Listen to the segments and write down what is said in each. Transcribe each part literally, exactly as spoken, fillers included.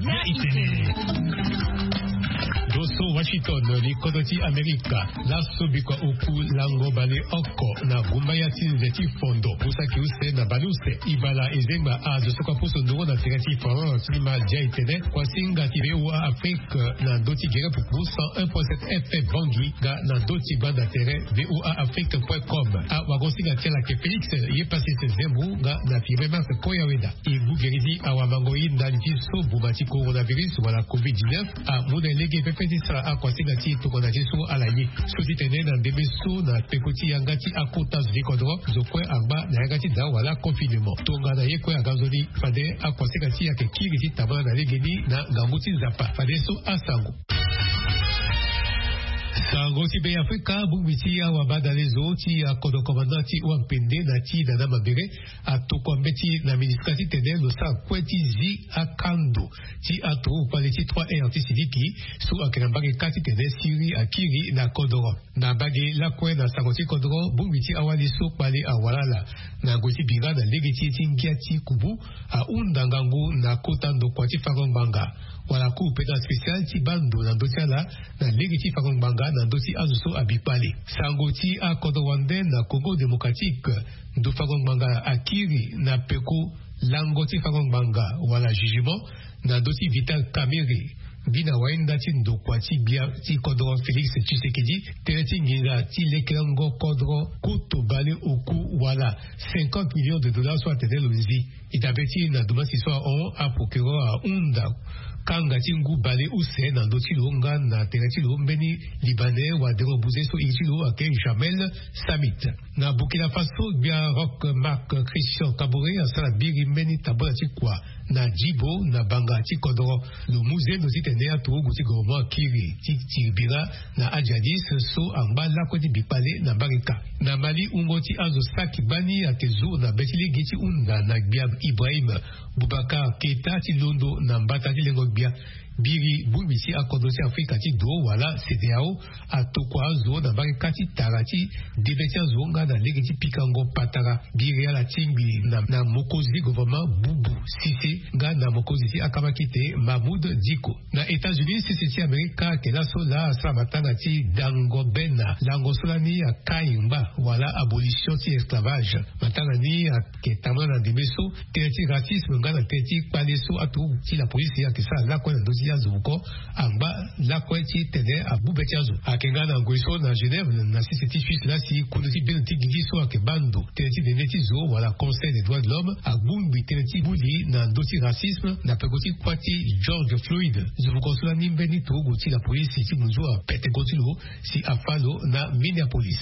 ya itene doso Washington likodoti Amerika laso bikwa uku lango bale oko na gumba ya tinze tifondo usaki use na baluse ibala ezemba azo soka puso ndongo na tirati France lima ya itene kwa singa tibewa Afrika na doti gere puku cent un point sept F M Bangi ga na doti banda tere voa afrique point com a wagosinga tela ke Felix ye pasi se zembu ga na firema se koyaweda ibu geridi awa mangoyi ndaliti so bumati coronavirus wala covid dix-neuf a muda lege pepe sara a kwasinga ti tukona jesu alayi suti tene na debeso na pekoti yangati akota zikodro zokwe agba na yangati da wala confinement tonga na yekwe agazoli fade a kwasinga ti yake kiriti tabana na legeni na ganguti zapa fade so asango Sango ti be Afrika bumiti ya wabada lezo ti ya kodo komandati wampende na ti na namabere atokwambeti na ministrati tene no sa kweti zi akando ti ato pale ti trois e antisidiki su akenambage kati tene siri akiri na kodoro na bage lakwe na sango ti kodoro bumiti awali so pale awalala na ngoti biga na legeti ti ngiati kubu a undangangu na kotando kwa ti farongbanga wala ku peda special ti bando na dotiala na legeti farongbanga na doti azuso abipale sango ti akodo wande na Congo démocratique do farongbanga akiri na peko lango ti farongbanga wala jugement na doti vital kamere bina waenda ti ndokwa ti bia ti kodro Félix Tshisekedi tere ti nginga ti lekelango kodro kuto bale oku wala cinquante millions de dollars soit tene lozi itabeti na duma si soit on a procureur a unda kanga ti ngu bale use na ndo ti lo nga na tere ti lo mbeni libanais wa dero buze so iri ti lo ake Jamel Samit na Burkina Faso bia rock Marc Christian Kabore asala biri mbeni tabona ti kwa na Djibo na banga ti kodro lo musée no ti tene atu guti gouvernement kiri ti tibira na Adjadis so angba lako ti bipale na Barika na Mali ungo ti azo saki bani akezo na betili giti unda na Biab Ibrahim Boubacar Keita ti londo na mbata ti lengo bia biri bumisi akodosi Afrika ti do wala C D A O atokwa zo na Barika ti tarati debeti zo nga na lege ti pikango patara biri ala timbi na, na mokozi gouvernement Bubu Sisi nga na mokozi ti akamakite Mahmoud Diko na États-Unis sisi ti Amerika kena so la sabatanga ti Dangobena lango solani ya kaimba wala abolition ti esclavage matanga ni ketama na demeso ti racisme nga na ti paleso atu ti la police ya kesa la kwa ndozi ya zuko amba la kwa ti tene abubeti azu akenga na ngweso na Genève na sisi ti Suisse la si kunuti ben ti giso akebando ti de neti zo wala conseil des droits de l'homme abumbi ti buli na ndoti racisme na pekoti kwati George Floyd zuko sula nimbeni to guti la police ti munzo a pete kotilo si afalo na Minneapolis.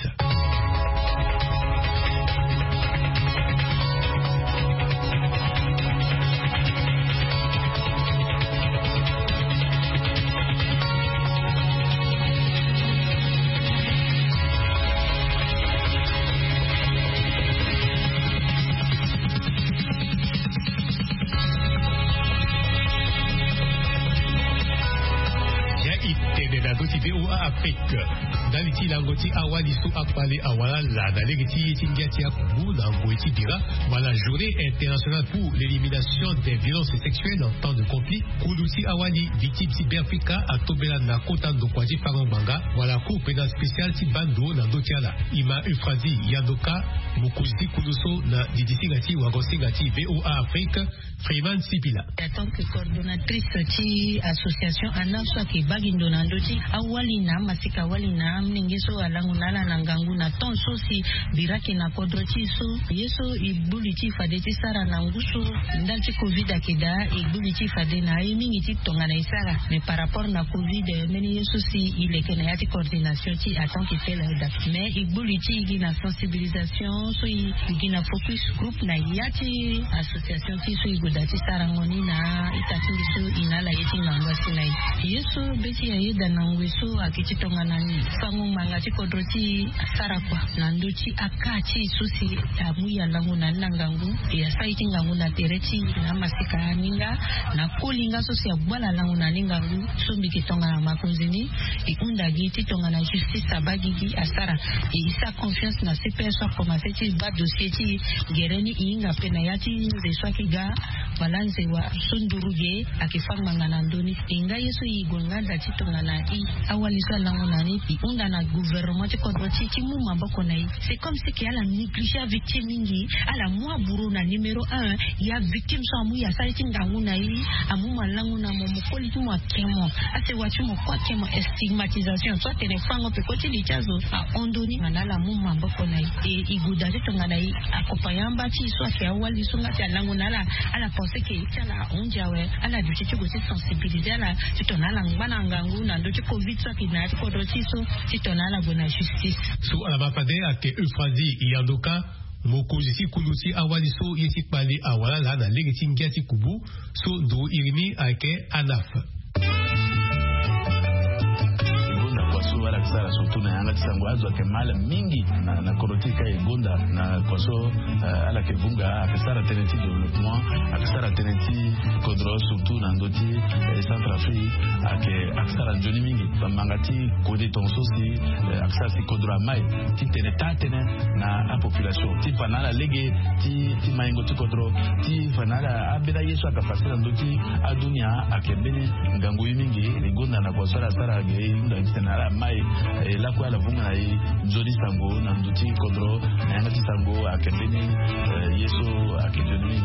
Afrique daliti langoti awali su apale awala la dalegiti tingiati akubu na ngoiti dira wala journée internationale pour l'élimination des violences sexuelles en temps de conflit kuluti awali victime ti Afrika atobela na kota ndokwaji farongbanga wala ku pena spécial ti bando na dotiala ima Euphrasi Yandoka mukuzi kuluso na didisingati wagosingati voa Afrique Freeman Sipila en tant que coordonnatrice ti association anaswa ke bagindo na ndoti awali na masika wali na mningeso alangu nala na ngangu na tonso si biraki na kodroti so yeso ibuliti fadeti sara na nguso ndalti covid akida ibuliti fade na imingi ti tonga na isara mais par rapport na covid meni yeso si ileke na yati coordination ti a tant que tel da mais ibuliti igina sensibilisation so igina focus group na yati association ti so igudati sara ngoni na itati so inala yeti ngangwa sinai yeso beti ayeda na ngweso akiti tonga na ni fangu mangati kodroti sarakwa na nduchi akachi susi amuya langu na nangangu ya saiti ngangu na tereti na masika ninga na kulinga susi abwala langu na ningangu sumbi kitonga na makunzini ikunda giti tonga na justice abagigi asara isa confiance na C P S kwa maseti ba dossier ti gereni inga pena yati reswa kiga balance wa sunduruge akifanga ngana ndoni inga yeso igonga dati tongana i awali sala ngona ni pi unda na gouvernement ko doti ti mu maboko na i c'est comme si ki ala négligé victime mingi ala moi buru na numéro un ya victime so amu ya sali tingangu na i amu malangu na mo mokoli tu mo kemo ase watu mo kwa kemo stigmatisation soit tene fango pe koti lichazo a ondoni ngana la mu maboko na i e igudati tongana i akopayamba ti so ke awali sunga ti alangu na la ala penser que tala onjawe ala du chichi go sensibiliser ala titona ngana ngangu na ndo covid so kina ko do tiso titona la bona justice so ala mapade ake Euphrasie Iyandoka mokozisi kulusi awali so yesi pale awala la na legeti ngiati kubu so do irimi ake anaf wala kisara surtout na yanga tisangwazo ke mala mingi na na korotika egonda na koso uh, ala ke bunga akisara tenenti development akisara tenenti kodro surtout na ndoti eh, Centrafrique ake akisara joni mingi bamangati kodi tonso si eh, akisara si kodro mai ti tene tatene na a population ti panala lege ti ti maingo ti kodro ti panala abeda yeso akafasira ndoti adunia akebeni ngangu mingi egonda na kosara sara ge nda tinala mai e la kwa la vunga ai jodi sango na nduti kodro na ngati sango akendeni yeso akendeni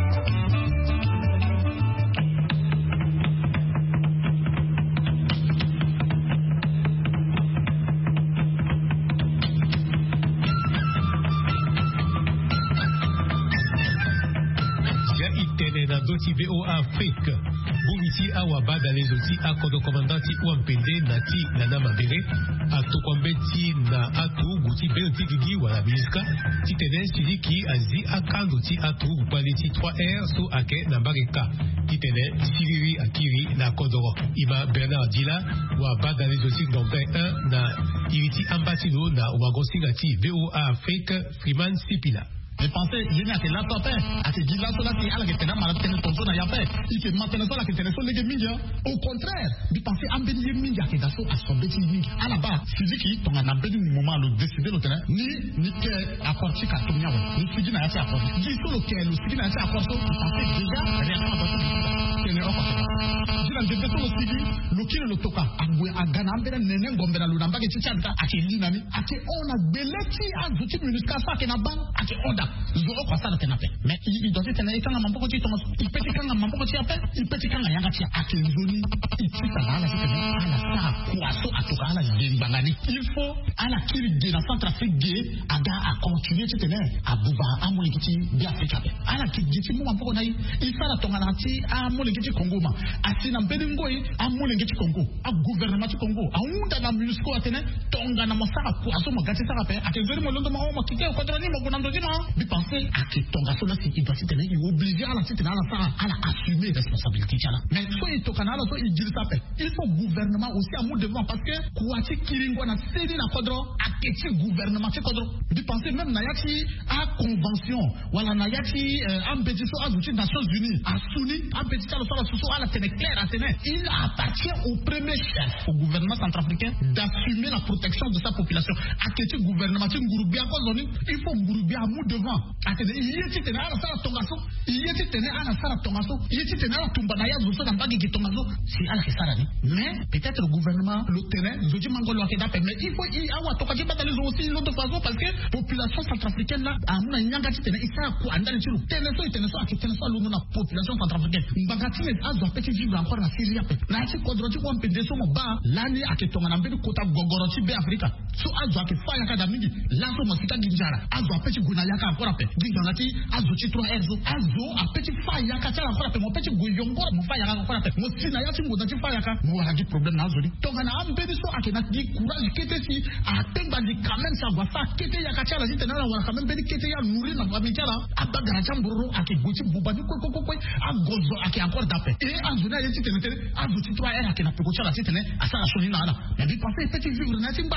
ja itene na doti V O A Afrique Bumiti awaba dans les outils à kodo commandant Wampende nati nana mabere ato kwambeti na atu guti benti gigi wala biska ti tenen siliki azi akando ti atu gupaleti trois R so ake na bareka ti tenen siliri akiri na kodoro ima Bernard Dila waba dans les outils ngombe un na iriti ambatino na wagosingati V O A Afrique Freeman Sipila. Je pensais, je n'ai que la topé, à ce qu'il a cela qui a la question de malade, ton son a fait, il se maintenant la question de les minja. Au contraire, je pensais en béni minja qui d'asso à son béni minja. À la base, physique, ton en béni moment le décider le terrain, ni ni que apporter à ton yawe, ni tu dis n'a pas apporter. Dis solo que le sidi n'a pas apporter, tu pensais déjà rien à apporter. C'est une erreur. Je n'ai pas solo sidi, le qui le toka, à à Ghana, béni nene gombe na lunamba qui tient à qui linami, à qui on a beleti à zouti munisca ça qui n'a pas, à qui on zoro kwa sana tena pe mais il doit être na ikanga mambo ti tomaso ipeti kanga mambo ti ape ipeti kanga yanga ti akezoni itita ala ti tena ala sa kwaso atoka ala ngembangani il faut ala kiri de na Centrafrique ge aga a continuer ti tena abuba amoni ti bi Afrika pe ala ki ti mo mambo na il sala tonga na ti amoni ti Congo ma asina mbedi ngoi amoni ti Congo a gouvernement ti Congo a unda na MONUSCO atene tonga na mosaka kwaso mo gati saka pe akezoni mo londo ma o makike ko droni mo bonando dina bi penser à que ton garçon là il doit se tenir il est obligé à la tenir à la à la assumer responsabilité là mais soit il toka na soit il dit ça fait il faut gouvernement aussi à mon devant parce que quoi ti kiringo na sedi na kodro a que gouvernement ti kodro bi penser même na yati à convention wala na yati en pétition à les Nations Unies à souni en pétition à la soso à la tenir clair à tenir il appartient au premier chef au gouvernement centrafricain d'assumer la protection de sa population à que gouvernement ti ngurubia ko zoni il faut ngurubia à mon devant atene yeti tena ala sala tongaso yeti tena ala sala tongaso yeti tena ala tumba na ya zo na mbagi ki tongaso si ala kesara ni mais peut-être le gouvernement le terrain zoji mangolo akeda mais il faut il awa toka jiba dans les aussi l'autre façon parce que population centrafricaine là amuna nyanga ti tena isa ku andali ti tena so tena so akitena so lu na population centrafricaine mbagati ne azo petit vivre encore na Syrie pe na ti kodro ti kon pende so mo ba lani aketonga na mbedi kota gogoro ti be Afrika so azo akifanya kada mingi laso masika ginjara azo petit guna yaka encore pe ginjana azo ci trois erzo azo a petit faya ka tala fara pe mo petit goyongo mo faya ka fara pe mo sina ya tingo da ci faya ka mo wala di problème na azo di to ngana am be so akena di courage kete si a temba di quand même ça va fa kete ya ka tala di tena wala quand même be kete ya nourri na ba mi tala abaga na chamboro ake gochi bubani ko ko ko a gozo ake encore dape et azo na yeti tena tena azo ci trois er ake na pe ko tala ci tena asala soni na ala na bi penser petit vivre na timba to ma so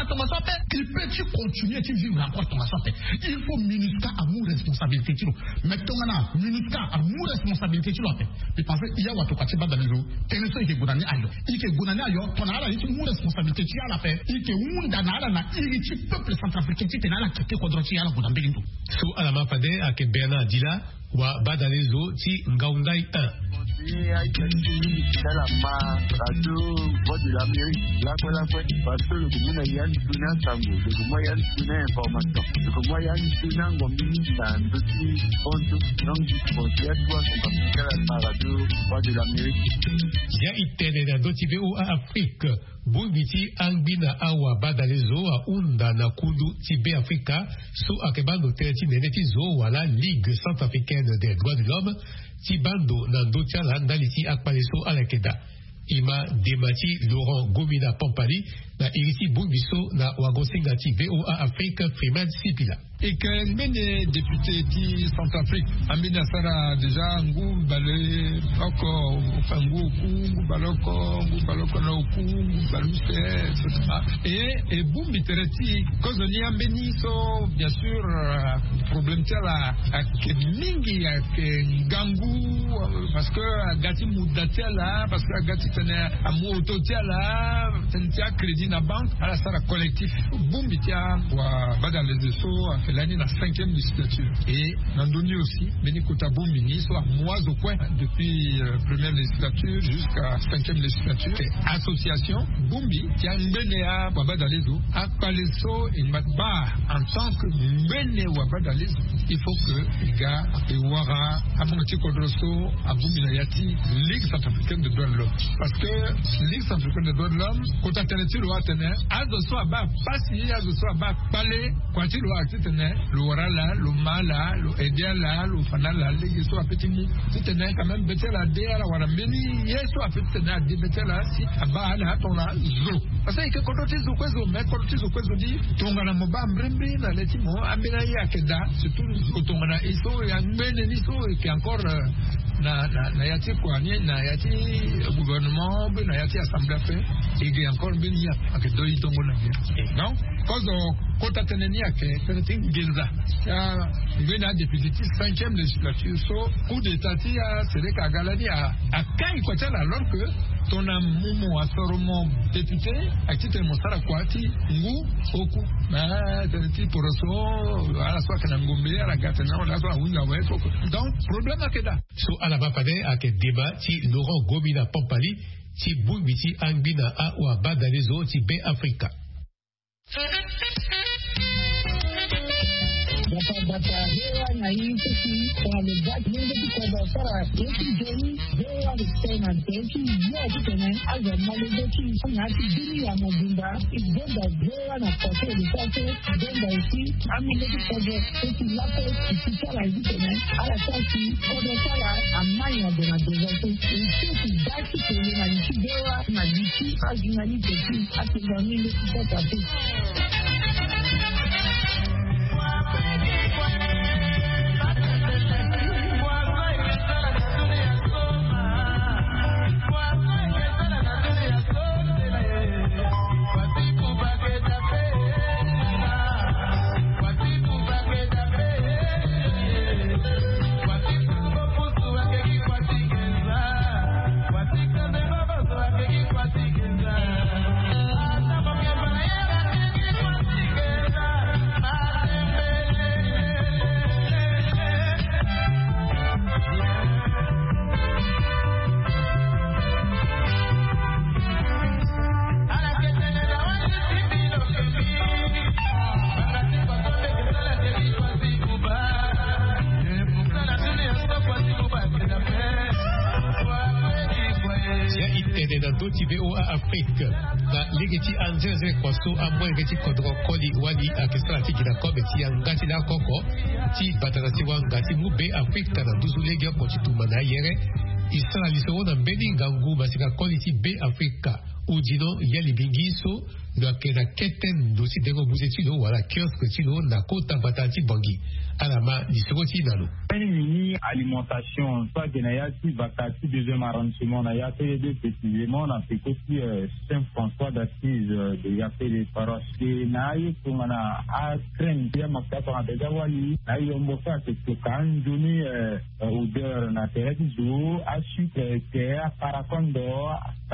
il peut-tu continuer à vivre encore ton assaut? Il faut MINUSCA à mon responsabilité. Maintenant, MINUSCA à mon responsabilité. Et parce qu'il y a Watoka Tiba dans les eaux, Ténéso et Gounani Ayo. Il y a Gounani Ayo, ton ala est une responsabilité. Tu as la paix. Il y a un danala, il y a un peuple centrafricain qui est là, qui est Kodrochi à la Goudambélindo. So, à la mapade, à que Bernard Dila, wa Badalezo, ti Ngaundai un. Dans la radio, voix de l'Amérique, là, là, parce que le commun a une tuna tango, le commun a une tuna information, le commun a une tuna gommine, un petit compte, donc du conseil, toi, son capital à la radio, voix de l'Amérique. Ya itene na dotibe o Afrique, Bumiti Angbina Awa Badalezo a Unda na Kundu Tibé Africa, so akebando tereti neneti zo wala Ligue centrafricaine des droits de l'homme, Tibando Nandotia Landaliti Akpaleso Alakeda. Ima Demati Laurent Gomina Pampali, na Iriti Bumbiso na Wagosingati V O A Afrique Freeman Sipila. Et que les députés qui Centrafrique, Amina Sara déjà Ngou Balé, Oko, Fangu, Kungu, Baloko, Ngou Baloko, Kungu, Baluse, et cetera. Et, et boum, Bitereti, cause ni Ambeni, so, bien sûr, problème tel à Kemingi, à Ngangou, parce que Gati Moudatia là, parce que Gati tenait à Moutotia là, tenait à crédit na banque, à la Sara collectif, boum, Bitia, ou à Badalezo, l'année de la cinquième législature. Et Nandoni aussi, Beni Kotabou ministre, à moi au point, depuis la euh, première législature jusqu'à cinquième législature. Et association, Bumbi, qui a un Mbénéa Wabadalezo, à Palesso et Matba, en tant que Mbéné Wabadalezo, il faut que les gars, et Ouara, à Monti Kodroso, à Bumbi Nayati, Ligue centrafricaine des droits de l'homme. Parce que Ligue centrafricaine des droits de l'homme, quand on a tenu le Watene, à Dosso Abba, pas si, à Dosso Abba, Palais, quand il a été le Warala, le Mala, le Ediala, le Fanala, les Yeso a petit mou. C'était quand même Betela Dea, la Warambeni, Yeso a petit na de Betela, si Abba, la Tona, Zo. Parce que quand on dit Zo, mais quand on dit Zo, dit, Tongana Moba, Mbrembi, la Letimo, Ambena Yakeda, surtout au Tongana Iso, et Ambene Niso, qui est encore na na yati Kouani, na yati gouvernement, na yati assemblée fait, et qui est encore Benia, avec deux Tongona. Non? Cause quand on a tenu à que Gilza, il y a depuis la cinquième législature, so, coup d'état, c'est vrai qu'à Galani, à Kaï, alors que ton amour à Soromon député, à titre de Monsara Kwati, Ngou, Oku, mais pour so, à la soirée, à la Gatena, à la soirée, donc, problème à Keda. So, à la Bapade, à quel débat, si Laurent Gomina Pampali, si Boubiti Angbina A ou Abba Dalezo, si B Africa. Bata hewa na hii sisi kwa lezati mungu kwa basara yeki jeni hewa listena yeki yote tena aza malezati ngati dini ya mobimba igenda hewa na kote lisate genda isi amileki kote yeki lape isikala hizi tena ala kasi kote sala amanya dena dezate isi baki kwenye na nchi hewa na nchi azina nchi ati atingamile kupata tu. V O A Afrique na ligeti anzeze kwaso amwe ngeti kodro koli wali akisala tiki na kobe ti ngati na koko ti batarasi wa ngati mube Afrique na duzu legi ko ti tumana yere isala liso na mbeni ngangu basika koli ti be Afrique ujino yali bingiso na kena keten dosi dengo buzetino wala kiosk tino na kota batati bangi alama disoti nalo ni alimentation soit que na yati batati deuxième arrondissement na yati de précisément na petit Saint François d'Assise de yati de paroisse que na yeto na a crème bien makata na déjà wali na yombo fa que kan joni odeur na terre zo a sucre que a paracondo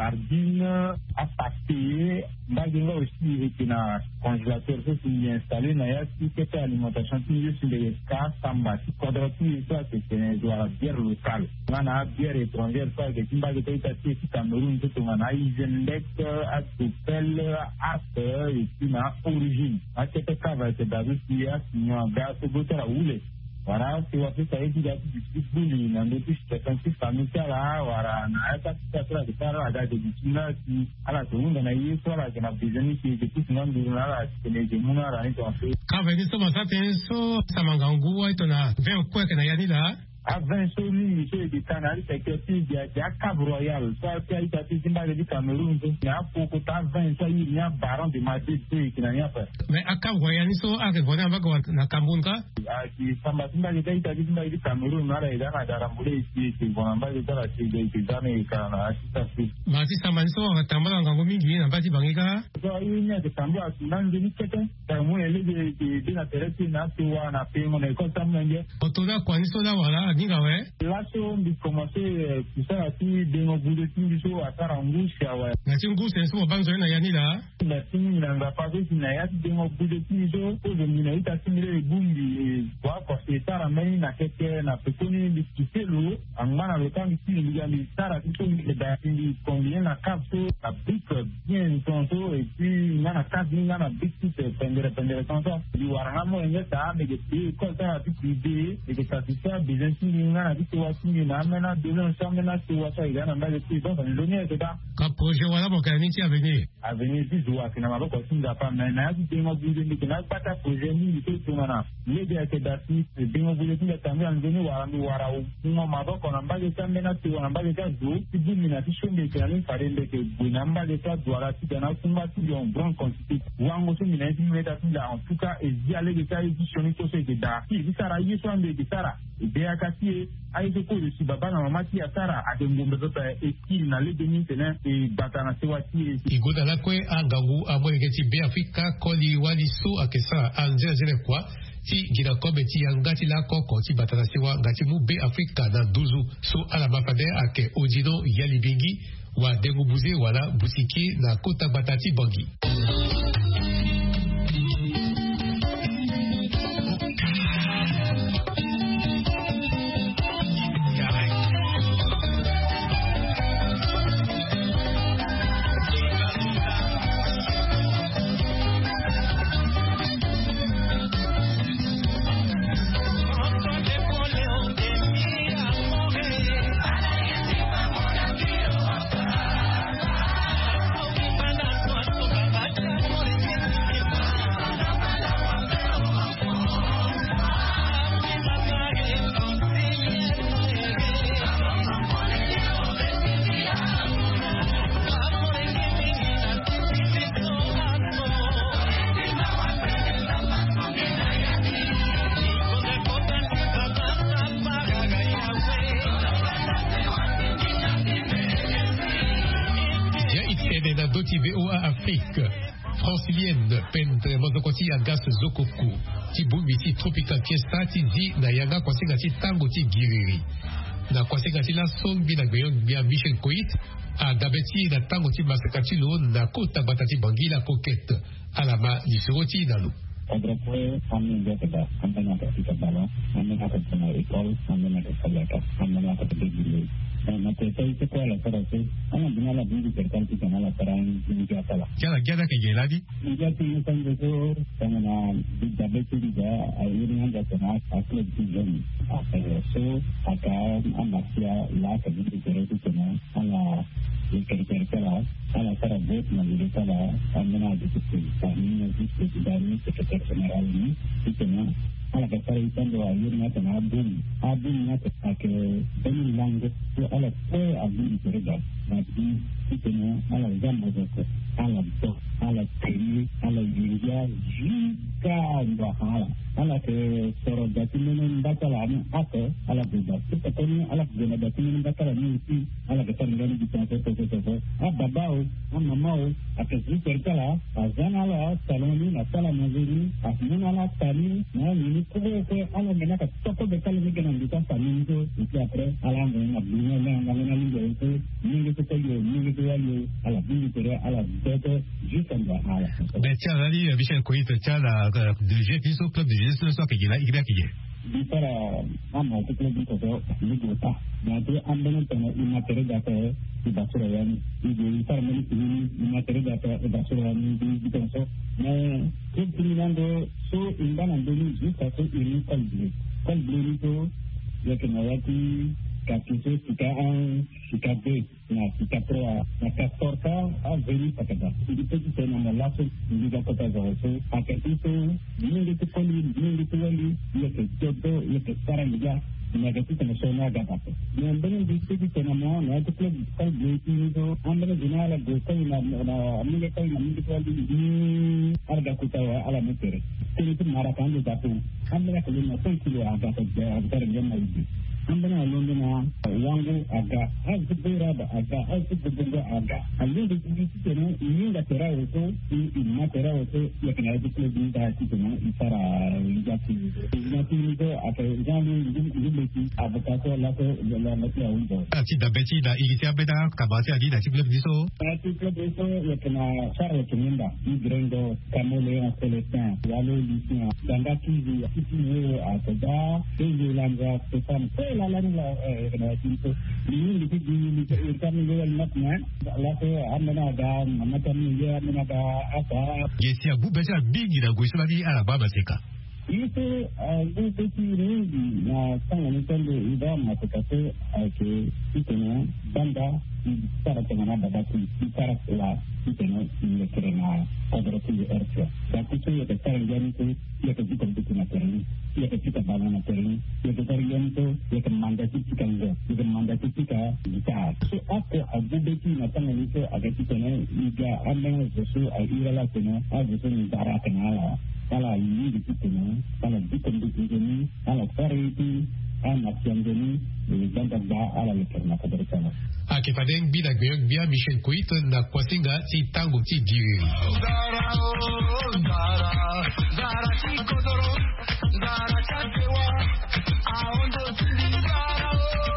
sardine a pâté Bagino aussi et na congélateur qui est installé na yati que alimentation qui est sur les cas samba qui quadratique ça c'est une bière locale on a bière étrangère ça que timba que tu as fait Cameroun tout on a Isendeck à Tupel à et puis na origine à cette cave c'est d'avis qui a signé un gaz au bout de la houle voilà c'est what ça est dit du football na depuis cette famille là voilà na ça ça ça de ça là de China qui à la seconde na y soit là que na besoin qui que tout le monde là c'est les mona là ils ont fait quand venir ça ça penso ça mangangu et na vingt quoi que na yani là à vingt soli monsieur de Canal c'est que si il y a Cap Royal ça qui a été timba de Cameroun il y a pour que ta vingt ça il y a baron de Madrid qui n'a rien fait mais à Cap Royal so à que bona ba na Cameroun ka ah qui samba timba de Italie timba de Cameroun là il y a na darambule ici qui vont en bas de la qui qui jamais kana ça fait mais si samba so tamba ngango mingi na ba ti bangika so il y a de tamba nan de nikete ça moi elle de de na terre na tiwa na pe mon école ça m'engue otoda kwani so da wala là on dit commencer tout ça qui de nos boulots qui sont à Tarangoucha ouais na tingu senso ba banzo na yani la la tingu na ngapa ko na ya de nos boulots qui sont au de mina ita timire bumbi kwa kwa sara mai na keke na pekoni ni kitelo angana le temps qui il y a mis sara tout ni da ni combien na capso la brique bien tonto et puis na cap ni na brique tout pendere pendere tonto di waramo ngeta me de ko ta ti ide et que ça fait bien na di watu ni na mena de non ça mena tu watu igana mbele tu donc le nez est là ka projet wala mo ka ni ti avenir avenir du doa kina maboko sinda pa mena di dengo bide ni kina pata projet ni tu tuna le de ke dati dengo bide ni tambi an deni wara mi wara no maboko na mbele ta mena tu na mbele ta do ti di mina ti shombe ke ani farende ke bina mbele ta doara ti dana kumba ti en grande quantité wango so mina ti meta ti la en tout cas et di aller de ta édition to se ke da ti sara yeso ande ke sara ide akati aise ko si baba na mama ti asara adengombe papa ekili na ledeni tena e batana sewati igoda la kwe angangu amwege ti be Afrika koli wali so akesa anje zele kwa ti gina kobe ti yangati la koko ti batana sewa ngati mu be Afrika na duzu so ala mafade ake ojino yali bingi wa dengu buze wala butiki na kota batati bangi. V O A Afrique francilienne pendre mozokoti ya gas zokoku ti bumbi tropical fiesta ti zi na yanga kwasinga ti tango ti giriri na kwasinga ti la sombi na gbeyon bia Michel Koit a gabeti na tango ti masakati lo na kota batati bangi la coquette alama ni soroti na lo Otra fue también ya que la campaña de Ticabala, también a persona de Ecol, también a Casablanca, también a Casablanca. Na tesa ite kwa la para se ana bina la bindi pertanti kana la para ni ya sala kala gada ke geladi ni ya ti san de so kana na bidda beti da ayuri hanga kana akle dijani aka so aka amasia la ka bindi pereti kana ala ikerkerkala ala para bot na bindi kala amena de ti tani ni ti ti dani secretario general ni kana ala ka fara itando a yuri na tana abun abun na ta ke bani lango to ala ko abun tere da na bi itene ala gambo da ko ala to ala tiri ala yuriya jika ndo hala ala ke soro da tinene ndakala ni ate ala buda to ko ni ala buda da tinene ndakala ni ti ala ka fara ngani di tanto to to to a babao a mamao a ke zikala a zanala saloni na sala mazuri a munala tani na ni ko ko ala ngana ka to ko bekala ni ngana ndi ta tani ko ti apre ala ngana bina na ngana ni ko ni ko to yo ni ko ya yo ala bini tere ala bete jikanda ala ben tiens ali Michel Koit tiens la de G P so club de G S so que il a il a qui di para amo to club to to ni ko ta na de ambene to ni matere da te di basura yani di para meni ni matere da te basura ni di di so na ke dinando so indana ndoni di ta to ini kalbi kalbi ni to ya ke na yati kapite kita an kita be na kita pro na katorka a veri pakada di peti tena na laso di da kota zo so paketito ni ndi ko ni ni ndi ko ni ya ke todo ya ke para ya na ke tena so na ga pa ni ambene di peti tena mo na to club kal bleti ni do ambene dinala do ko na na amile ko na ndi ko ni arga kutawa ala metere teni tu mara kan da to ambene ko na to kilo aga to ga ga na idi ambana londona wangu aga azubira da aga azubira aga alin da kiji kenan yin da tara wato in ma tara wato ya kana da kuma da kike nan isara ya ci na tin da aka jani yin da abaka ko la ko la la ta wundo a ci da beti da ilita beta ka ba ta di da ci club diso a ci club diso ya kana sara tuminda i grendo kamole a celestin ya lo licia danga kizi ya kizi ne a tada sai langa sai la la la eh kana tinto ni ni di ni ni kan ni wal matna la ko amana da mamata ni ya amana da asa yesi abu besa bigi da guisla di ala baba seka itu ni ti ni na sang ni kan de ida matakato ke itena banda para tengana baba ti para la itena ni kerena kodrati ertia tapi tu ya sekarang jadi tu ya kita bikin materi ya kita bangun materi ya kita yang tu ya kemanda kita kan ya kemanda kita kita so apa abu beti na tanga ni tu aga kita ni iga ameng sesu aira la tena abu ni darah kenala kalau ini di kita ni kalau bikin bikin ni kalau kariti anak yang ini dan tak ala lekerna kaderkana a ke faden bi da gbe bi Michel Koit na kwasinga ti tango ti diri zara zara zara ti kodoro zara chatewa a ondo ti zara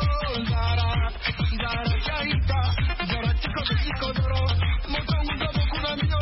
zara zara chaita zara ti kodoro motongo do kuna mio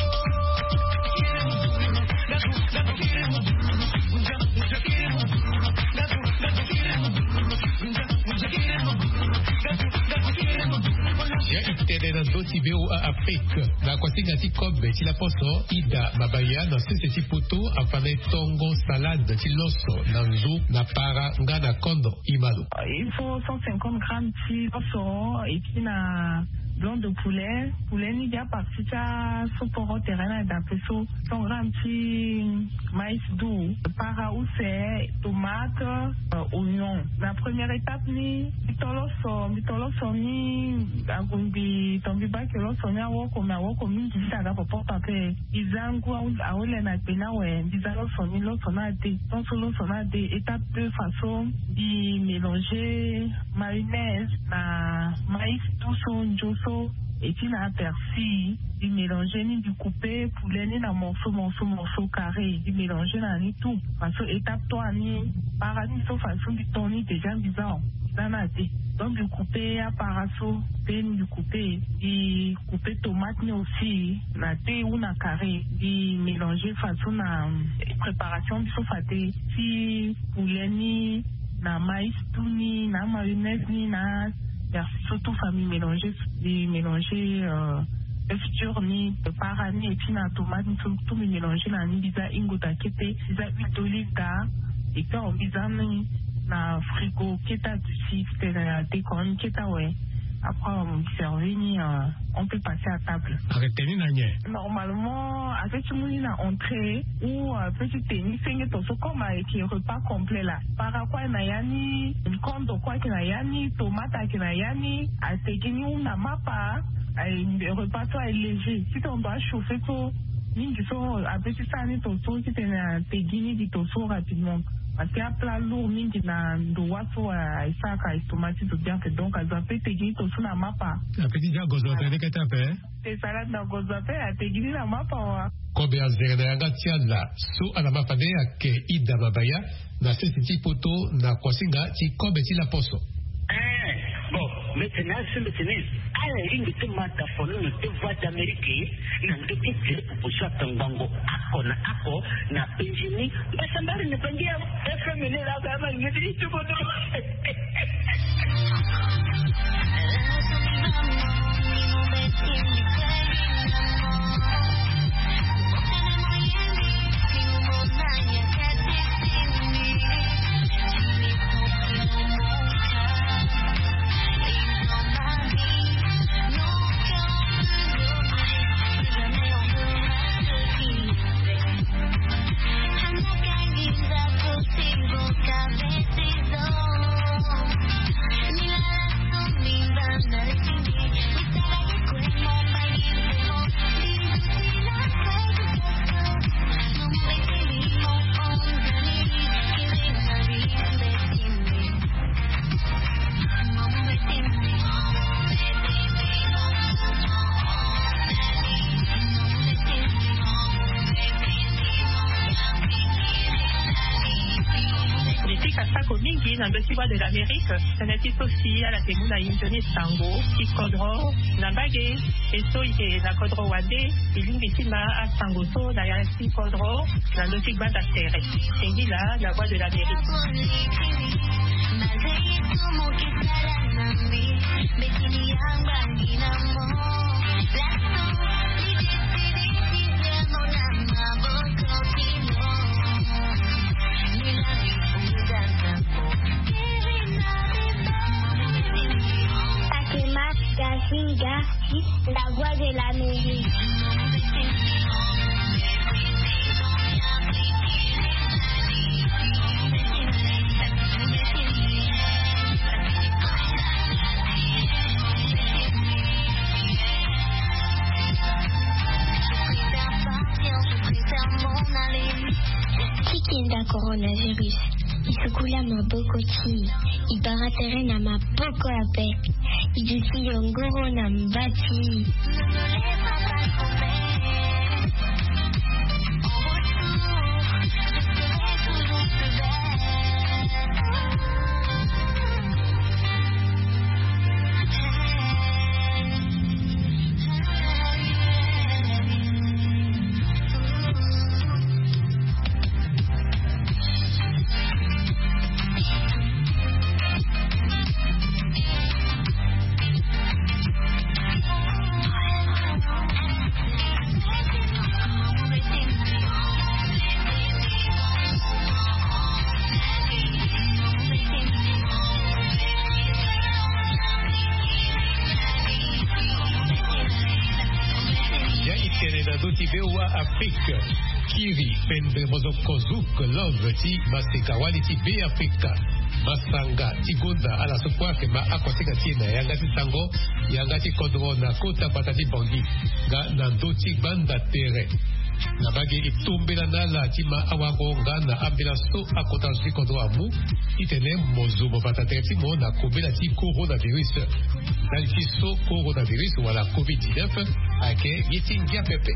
na doti beu a Afrique na kwasinga ti kobe ti la poso ida babaya na sese ti poto afane tongo salade ti loso na nzu na para nga na kondo imalo. Il faut cent cinquante grammes ti loso et puis na blanc de poulet poulet ni dia parti ta soporo terrain da peso cent grammes ti maïs doux para ousse tomate euh, oignon. La première étape ni bitoloso bitoloso ni agumbi tombi ba ke loso ni awo ko na wo ko min ti ta ga porta pe izangu awole na pena we bizalo so ni loso na de ton solo so na de étape de façon di mélanger mayonnaise na maïs doux so et puis na persil di mélanger ni du couper poulet ni na morceau morceau morceau carré di mélanger na ni tout parce que étape trois ni para ni so façon di toni déjà bizarre dana de donc du couper à paraso peine du couper di couper tomate ni aussi na te ou na carré di mélanger façon na préparation di so faté si poulet ni na maïs tout ni na mayonnaise ni na surtout famille mélangée des mélangés euh, œufs ni parani et puis na tomate tout tout mélangé na ni biza ingo ta kete biza huile d'olive da et quand on biza ni na frigo keta du site na te kon keta ouais après on servi, on peut passer à table. Normalement, avec une entrée ou petit tennis, c'est comme un repas complet là. Par rapport à Nayani, une compte de quoi que Nayani, tomate que Nayani, à Tegini ou Namapa, un repas soit léger. Si on doit chauffer tout, mingi so avec ça ni toso qui te Tegini di toso rapidement. Parce qu'il y a plein lourd mingi na doit so à ça ka tomate tout bien que donc à zapper Tegini toso na mapa. La petite dia gozote ne keta pe. C'est salade na gozote à Tegini na mapa. Kobe azere na yanga tiala so ala mapa de ke ida babaya na sisi poto na kosinga ti kobe ti la poso. Bon, maintenant, c'est le tennis. À la ligne de mataphone, nous te voix d'Amérique, nous te quitter pour ça, Tangango, Ako, na Ako, na Benjini, mais ça m'a ne pas dire, efféminé la gamme, il me dit tout le monde. Dans le sud de l'Amérique, c'est un type aussi à la Temuna Indonais Tango, qui Kodro, Nambage, et so il na Kodro Wade, et l'Invitima à Tangoso, la Yansi Kodro, dans le sud de Terre. C'est là la voix de l'Amérique. Gasinga, la voix de l'Amérique. Tikinda coronavirus. Isukula mabokoti, ibaratere na maboko ya pe, ijuti yongoro na mbati. Afrique, Kiri, Pendre Mozokozuk, Love, Ti, Masekawali, Ti, Be Africa, Masanga, Tigunda, ala sokwa ke ma akwasika tina, yangati tango, yangati kodro na kota patati bongi, ga nando ti banda tere. Na bagi itumbi na nala ti ma awago nga na ambila so akota si kodro amu, itene mozumo patate ti mo na kubila ti coronavirus. Dal ti so coronavirus wala covid dix-neuf, ake yitingia pepe.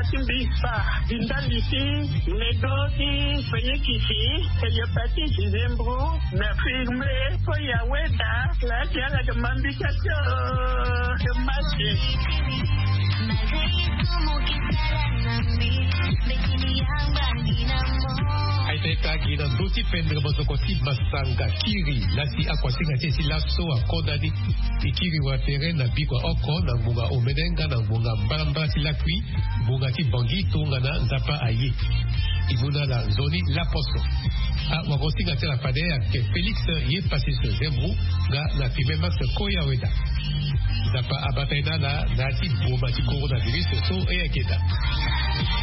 Matimbisa, Dindaliti, Negoti, Fayekiti, Kayapati, Zembro, Nafirme, Foyaweda, La Diana de Mambicato, de Mati. Ai teka gina duti pendra bozokoti basanga kiri lasi akwasinga tesi laso akoda di ikiri wa terrain na bikwa oko na bunga omedenga na bunga mbamba silakwi bunga ti bangi tunga na nzapa aye ibuna la zoni la poso a wakosinga tela padea ke Felix ye passé ce zembru ga na fime max koya weda nzapa abataina na nati bomba ti coronavirus so e akeda